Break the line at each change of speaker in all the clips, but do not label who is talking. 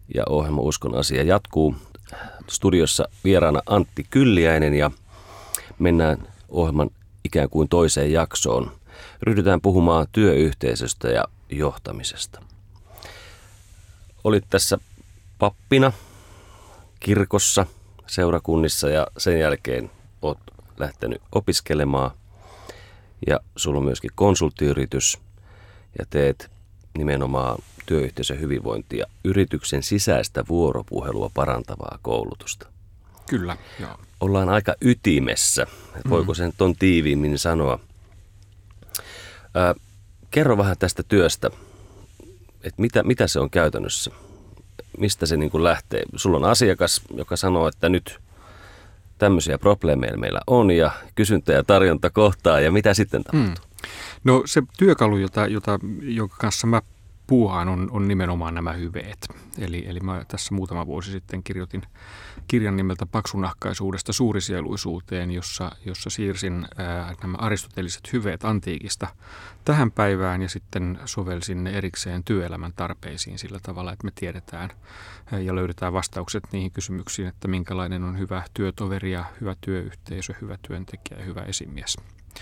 Ja ohjelma Uskon asia jatkuu. Studiossa vieraana Antti Kylliäinen ja mennään ohjelman ikään kuin toiseen jaksoon. Ryhdytään puhumaan työyhteisöstä ja johtamisesta. Olit tässä pappina kirkossa, seurakunnissa ja sen jälkeen olet lähtenyt opiskelemaan. Ja sulla on myöskin konsulttiyritys ja teet nimenomaan työyhteisön hyvinvointia, yrityksen sisäistä vuoropuhelua parantavaa koulutusta.
Kyllä, joo.
Ollaan aika ytimessä. Voiko sen ton tiiviimmin sanoa? Kerro vähän tästä työstä, että mitä se on käytännössä? Mistä se niin kuin lähtee? Sulla on asiakas, joka sanoo, että nyt tämmöisiä probleemeja meillä on ja kysyntä ja tarjonta kohtaa ja mitä sitten tapahtuu?
No se työkalu, jonka kanssa mä puuhaan, on nimenomaan nämä hyveet. Eli mä tässä muutama vuosi sitten kirjoitin kirjan nimeltä Paksunahkaisuudesta suurisieluisuuteen, jossa siirsin nämä aristoteliset hyveet antiikista tähän päivään ja sitten sovelsin ne erikseen työelämän tarpeisiin sillä tavalla, että me tiedetään ja löydetään vastaukset niihin kysymyksiin, että minkälainen on hyvä työtoveri ja hyvä työyhteisö, hyvä työntekijä ja hyvä esimies.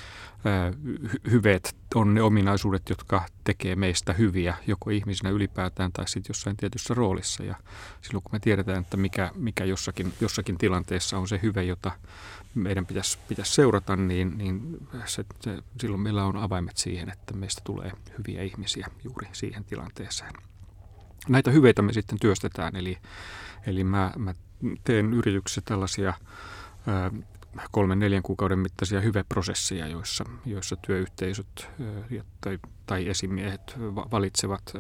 Hyveet on ne ominaisuudet, jotka tekee meistä hyviä, joko ihmisinä ylipäätään tai sitten jossain tietyssä roolissa. Ja silloin kun me tiedetään, että mikä jossakin tilanteessa on se hyve, jota meidän pitäisi seurata, niin silloin meillä on avaimet siihen, että meistä tulee hyviä ihmisiä juuri siihen tilanteeseen. Näitä hyveitä me sitten työstetään, eli mä teen yrityksessä tällaisia 3-4 kuukauden mittaisia hyveprosesseja, joissa työyhteisöt tai esimiehet valitsevat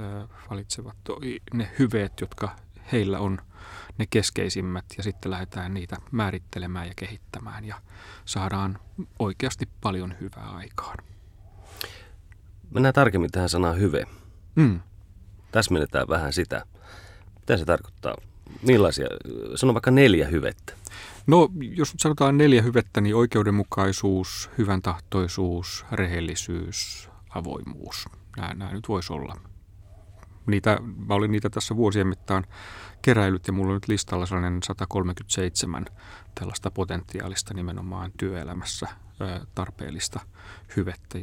ne hyveet, jotka heillä on ne keskeisimmät, ja sitten lähdetään niitä määrittelemään ja kehittämään ja saadaan oikeasti paljon hyvää aikaan.
Mennään tarkemmin tähän sanaan hyve. Täsmennetään vähän sitä. Mitä se tarkoittaa? Millaisia? Sano vaikka 4 hyvettä.
No, jos sanotaan 4 hyvettä, niin oikeudenmukaisuus, hyväntahtoisuus, rehellisyys, avoimuus. Nämä nyt voisi olla. Mä olin niitä tässä vuosien mittaan keräillyt ja mulla on nyt listalla sellainen 137 tällaista potentiaalista nimenomaan työelämässä tarpeellista hyvettä,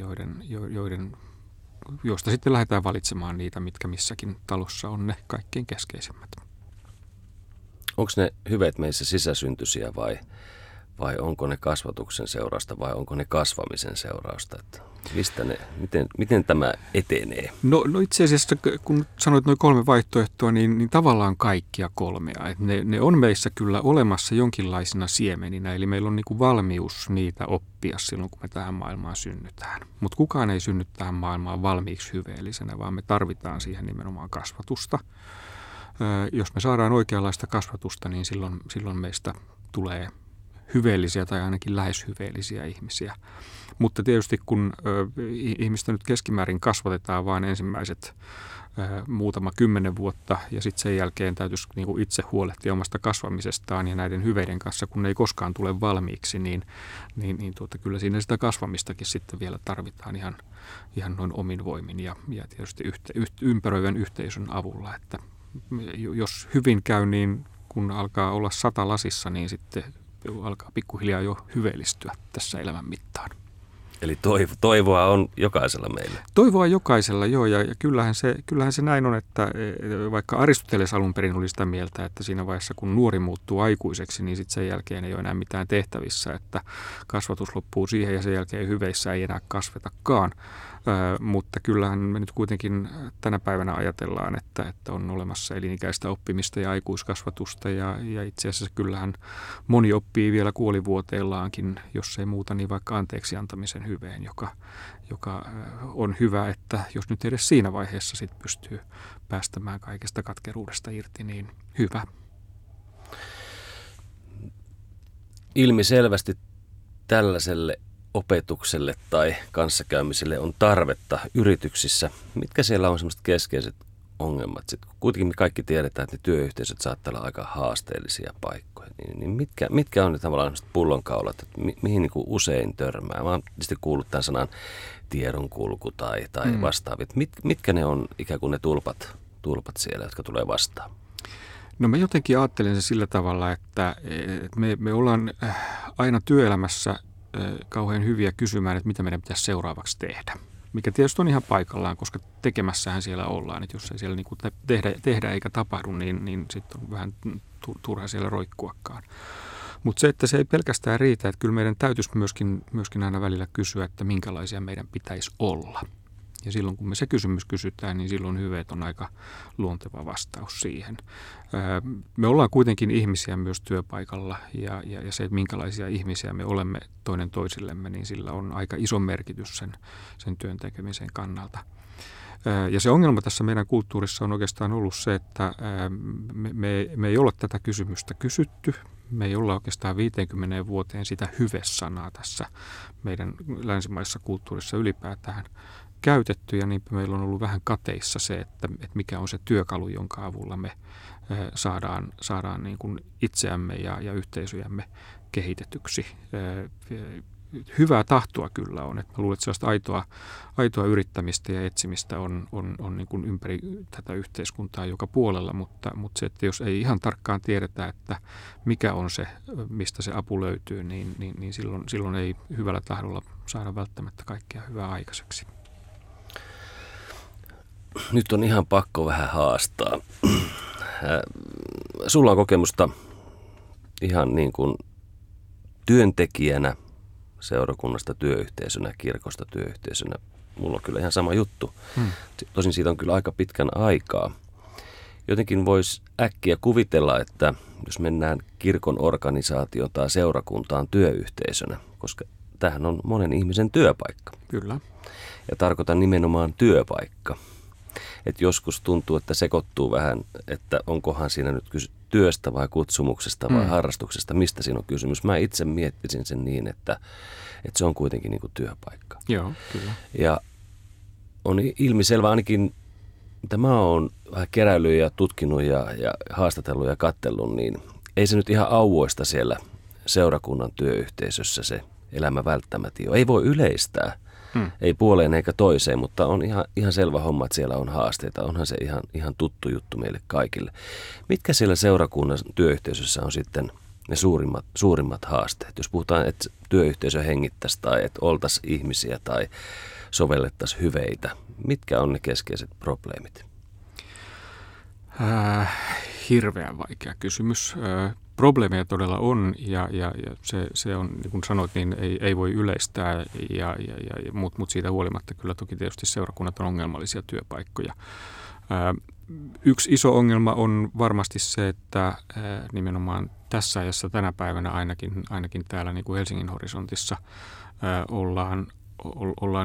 joista sitten lähdetään valitsemaan niitä, mitkä missäkin talossa on ne kaikkein keskeisimmät.
Onko ne hyveet meissä sisäsyntyisiä vai onko ne kasvatuksen seurausta vai onko ne kasvamisen seurausta? Että miten tämä etenee?
No itse asiassa, kun sanoit noin 3 vaihtoehtoa, niin tavallaan kaikkia 3. Et ne on meissä kyllä olemassa jonkinlaisina siemeninä, eli meillä on niinku valmius niitä oppia silloin, kun me tähän maailmaan synnytään. Mutta kukaan ei synny tähän maailmaan valmiiksi hyveellisenä, vaan me tarvitaan siihen nimenomaan kasvatusta. Jos me saadaan oikeanlaista kasvatusta, niin silloin meistä tulee hyveellisiä tai ainakin lähes hyveellisiä ihmisiä. Mutta tietysti kun ihmistä nyt keskimäärin kasvatetaan vain ensimmäiset muutama 10 vuotta ja sitten sen jälkeen täytyisi niinku itse huolehtia omasta kasvamisestaan ja näiden hyveiden kanssa, kun ne ei koskaan tule valmiiksi, niin kyllä siinä sitä kasvamistakin sitten vielä tarvitaan ihan noin omin voimin ja tietysti ympäröivän yhteisön avulla, että jos hyvin käy, niin kun alkaa olla 100 lasissa, niin sitten alkaa pikkuhiljaa jo hyveellistyä tässä elämän mittaan.
Eli toivoa on jokaisella meillä.
Toivoa jokaisella, joo, ja kyllähän se näin on, että vaikka Aristoteles alun perin oli sitä mieltä, että siinä vaiheessa kun nuori muuttuu aikuiseksi, niin sitten sen jälkeen ei ole enää mitään tehtävissä, että kasvatus loppuu siihen ja sen jälkeen hyveissä ei enää kasvetakaan. Mutta kyllähän me nyt kuitenkin tänä päivänä ajatellaan, että on olemassa elinikäistä oppimista ja aikuiskasvatusta ja itse asiassa kyllähän moni oppii vielä kuolivuoteellaankin, jos ei muuta, niin vaikka anteeksi antamisen hyveen, joka on hyvä, että jos nyt edes siinä vaiheessa sit pystyy päästämään kaikesta katkeruudesta irti, niin hyvä.
Ilmiselvästi tällaiselle opetukselle tai kanssakäymiselle on tarvetta yrityksissä. Mitkä siellä on sellaiset keskeiset ongelmat? Sitten kuitenkin me kaikki tiedetään, että ne työyhteisöt saattaa olla aika haasteellisia paikkoja. Niin mitkä on ne tavallaan sellaiset pullonkaulat, että mihin niin kuin usein törmää? Mä oon tietysti kuullut tämän sanan tiedonkulku tai vastaavit. Mitkä ne on ikään kuin ne tulpat siellä, jotka tulee vastaan?
No mä jotenkin ajattelen sen sillä tavalla, että me ollaan aina työelämässä kauhean hyviä kysymään, että mitä meidän pitäisi seuraavaksi tehdä. Mikä tietysti on ihan paikallaan, koska tekemässähän siellä ollaan. Että jos ei siellä niinku tehdä eikä tapahdu, niin sitten on vähän turha siellä roikkuakaan. Mutta se, että se ei pelkästään riitä, että kyllä meidän täytyisi myöskin aina välillä kysyä, että minkälaisia meidän pitäisi olla. Ja silloin kun me se kysymys kysytään, niin silloin hyveet on aika luonteva vastaus siihen. Me ollaan kuitenkin ihmisiä myös työpaikalla ja se, että minkälaisia ihmisiä me olemme toinen toisillemme, niin sillä on aika iso merkitys sen työn tekemisen kannalta. Ja se ongelma tässä meidän kulttuurissa on oikeastaan ollut se, että me ei olla tätä kysymystä kysytty. Me ei olla oikeastaan 50 vuoteen sitä hyve-sanaa tässä meidän länsimaisessa kulttuurissa ylipäätään käytetty, ja niinpä meillä on ollut vähän kateissa se, että mikä on se työkalu, jonka avulla me saadaan niin kuin itseämme ja yhteisöjämme kehitetyksi. Hyvää tahtoa kyllä on. Että mä luulen, että sellaista aitoa yrittämistä ja etsimistä on niin kuin ympäri tätä yhteiskuntaa joka puolella, mutta se, että jos ei ihan tarkkaan tiedetä, että mikä on se, mistä se apu löytyy, niin silloin ei hyvällä tahdolla saada välttämättä kaikkea hyvää aikaiseksi.
Nyt on ihan pakko vähän haastaa. Sulla on kokemusta ihan niin kuin työntekijänä, seurakunnasta työyhteisönä, kirkosta työyhteisönä. Mulla on kyllä ihan sama juttu. Tosin siitä on kyllä aika pitkän aikaa. Jotenkin voisi äkkiä kuvitella, että jos mennään kirkon organisaatioon tai seurakuntaan työyhteisönä, koska tämähän on monen ihmisen työpaikka.
Kyllä.
Ja tarkoitan nimenomaan työpaikka. Et joskus tuntuu, että sekoittuu vähän, että onkohan siinä nyt kyse työstä vai kutsumuksesta vai harrastuksesta, mistä siinä on kysymys. Mä itse miettisin sen niin, että se on kuitenkin niin kuin työpaikka.
Joo, kyllä.
Ja on ilmiselvä ainakin, mitä mä oon vähän keräillyt ja tutkinut ja haastatellut ja kattellut, niin ei se nyt ihan auvoista siellä seurakunnan työyhteisössä se elämä välttämättä ole. Ei voi yleistää. Ei puoleen eikä toiseen, mutta on ihan selvä homma, että siellä on haasteita. Onhan se ihan tuttu juttu meille kaikille. Mitkä siellä seurakunnan työyhteisössä on sitten ne suurimmat haasteet? Jos puhutaan, että työyhteisö hengittäisi tai että oltaisiin ihmisiä tai sovellettaisiin hyveitä, mitkä on ne keskeiset probleemit?
Hirveän vaikea kysymys. Probleemeja todella on ja se on, niin kuin sanoit, niin ei voi yleistää, mutta siitä huolimatta kyllä toki tietysti seurakunnat on ongelmallisia työpaikkoja. Yksi iso ongelma on varmasti se, että nimenomaan tässä ajassa tänä päivänä ainakin täällä niin kuin Helsingin horisontissa ollaan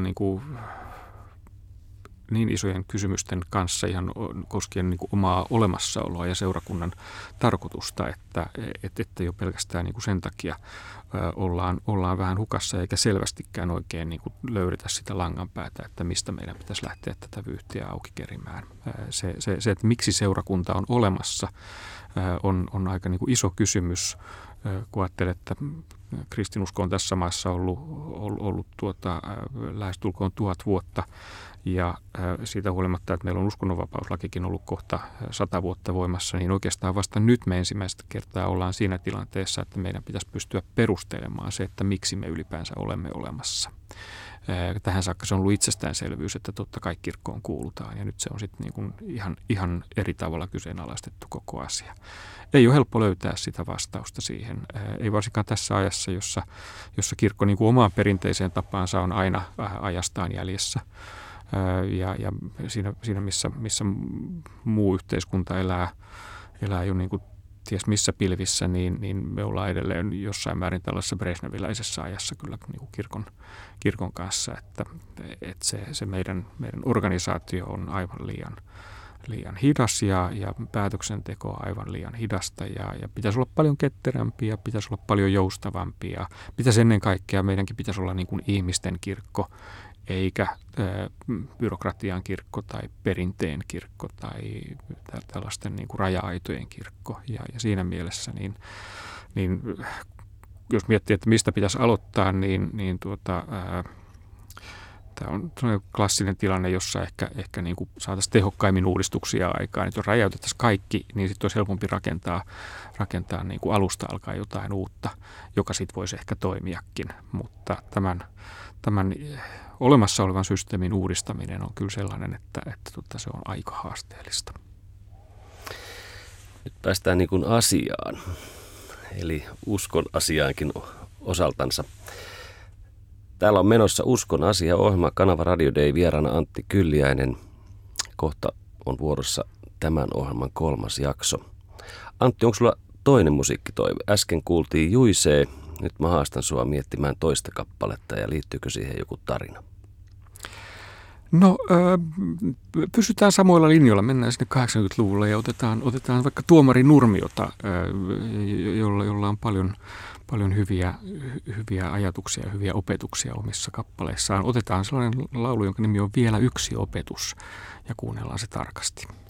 niin isojen kysymysten kanssa ihan koskien niin kuin omaa olemassaoloa ja seurakunnan tarkoitusta, että jo pelkästään niin kuin sen takia ollaan vähän hukassa eikä selvästikään oikein niin kuin löydetä sitä langanpäätä, että mistä meidän pitäisi lähteä tätä vyyhtiä auki kerimään. Se, että miksi seurakunta on olemassa, on aika niin kuin iso kysymys, kun ajattelee, että kristinusko on tässä maassa ollut lähestulkoon 1000 vuotta. Ja siitä huolimatta, että meillä on uskonnonvapauslakikin ollut kohta 100 vuotta voimassa, niin oikeastaan vasta nyt me ensimmäistä kertaa ollaan siinä tilanteessa, että meidän pitäisi pystyä perustelemaan se, että miksi me ylipäänsä olemme olemassa. Tähän saakka se on ollut itsestäänselvyys, että totta kai kirkkoon kuulutaan, ja nyt se on sitten niin kuin ihan eri tavalla kyseenalaistettu koko asia. Ei ole helppo löytää sitä vastausta siihen, ei varsinkaan tässä ajassa, jossa kirkko niin kuin omaan perinteiseen tapaansa on aina ajastaan jäljessä. Ja siinä missä muu yhteiskunta elää jo niin kuin ties missä pilvissä, niin me ollaan edelleen jossain määrin tällaisessa brezhneviläisessä ajassa kyllä niin kuin kirkon kanssa, että se meidän organisaatio on aivan liian hidas ja päätöksenteko on aivan liian hidasta ja pitäisi olla paljon ketterämpiä, pitäisi olla paljon joustavampia. Pitäisi ennen kaikkea, meidänkin pitäisi olla niin kuin ihmisten kirkko, eikä byrokratian kirkko tai perinteen kirkko tai tällaisten niin kuin raja-aitojen kirkko. Ja siinä mielessä, niin jos miettii, että mistä pitäisi aloittaa, niin Tämä on klassinen tilanne, jossa ehkä niin kuin saataisiin tehokkaimmin uudistuksia aikaan. Että jos räjäytettäisiin kaikki, niin sitten olisi helpompi rakentaa niin kuin alusta alkaen jotain uutta, joka sitten voisi ehkä toimiakin. Mutta tämän olemassa olevan systeemin uudistaminen on kyllä sellainen, että se on aika haasteellista.
Nyt päästään niin kuin asiaan, eli uskon asiaankin osaltansa. Täällä on menossa Uskon asia-ohjelma, Kanava Radio Day, vieraana Antti Kylliäinen. Kohta on vuorossa tämän ohjelman 3. jakso. Antti, onko sulla toinen musiikkitoive? Äsken kuultiin Juisee, nyt mä haastan sua miettimään toista kappaletta ja liittyykö siihen joku tarina?
No, pysytään samoilla linjoilla, mennään sinne 80-luvulle ja otetaan vaikka Tuomari Nurmiota, jolla on paljon hyviä ajatuksia ja hyviä opetuksia omissa kappaleissaan. Otetaan sellainen laulu, jonka nimi on Vielä yksi opetus, ja kuunnellaan se tarkasti.